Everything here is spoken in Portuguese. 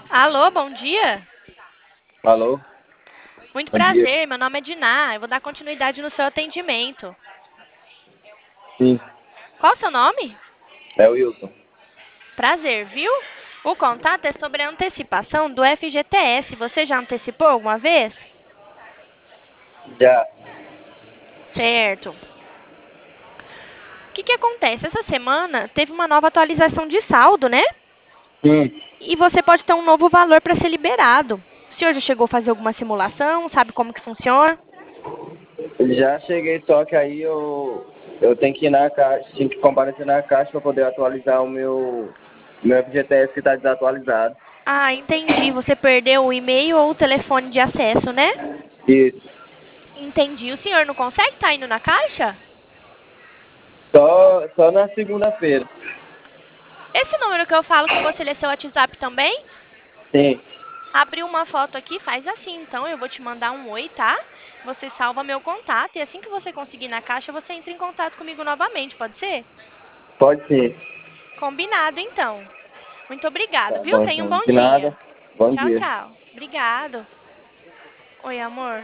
Alô, bom dia. Alô, Muito bom dia. prazer, meu nome é Diná. Eu vou dar continuidade no seu atendimento. Sim, Qual o seu nome? é o Wilson. Prazer, viu? O contato é sobre a antecipação do FGTS. Você já antecipou alguma vez? Já. Certo. O que acontece? Essa semana teve uma nova atualização de saldo, né? Sim, E você pode ter um novo valor para ser liberado. O senhor já chegou a fazer alguma simulação? Sabe como que funciona? já cheguei, só que aí eu tenho que ir na caixa, tenho que comparecer na caixa para poder atualizar o meu FGTS que está desatualizado. Ah, entendi. Você perdeu o e-mail ou o telefone de acesso, né? Isso. Entendi. O senhor não consegue estar indo na caixa? Só na segunda-feira. Esse número que eu falo com você, ele é seu WhatsApp também? Sim, Abriu uma foto aqui, faz assim. Então, eu vou te mandar um oi, tá? Você salva meu contato e assim que você conseguir ir na caixa, você entra em contato comigo novamente, pode ser? pode sim. Combinado, então. Muito obrigado, Tá viu? bom Tenha um então. bom De nada. dia. Bom Tchau, dia. tchau. Obrigado. Oi, amor.